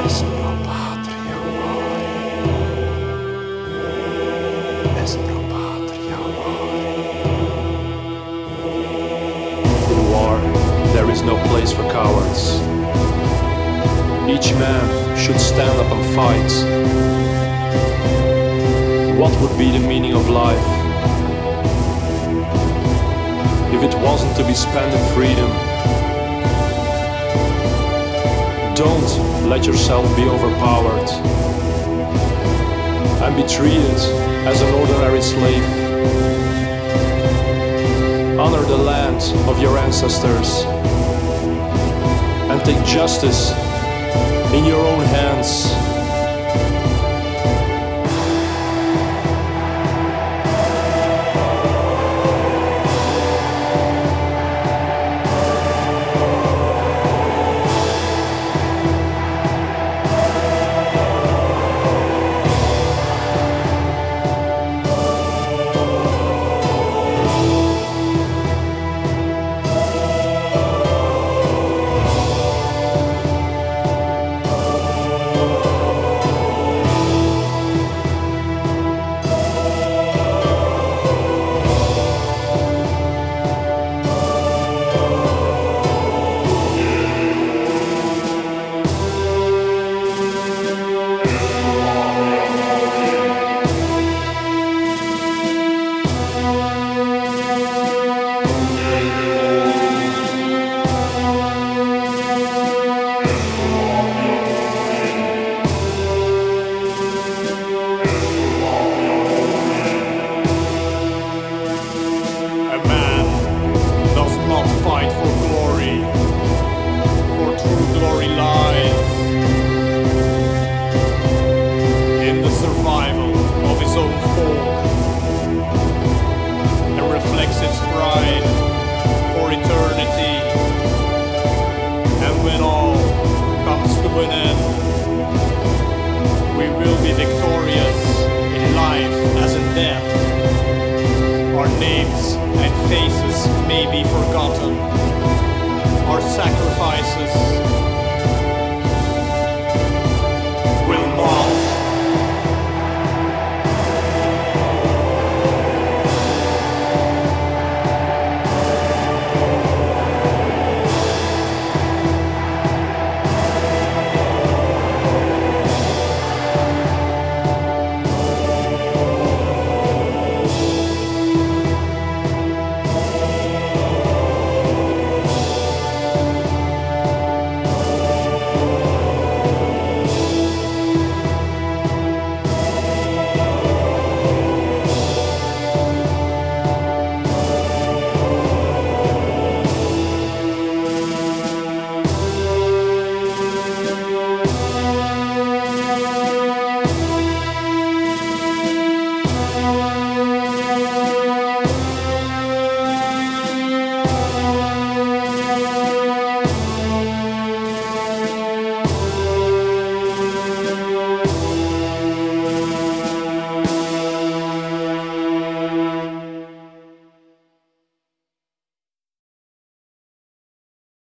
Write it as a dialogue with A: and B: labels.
A: Est pro patria mori. Est pro patria mori. In war, there is no place for cowards. Each man should stand up and fight. What would be the meaning of life if it wasn't to be spent in freedom? Don't let yourself be overpowered and be treated as an ordinary slave. Honor the land of your ancestors and take justice in your own hands.
B: Faces may be forgotten, our sacrifices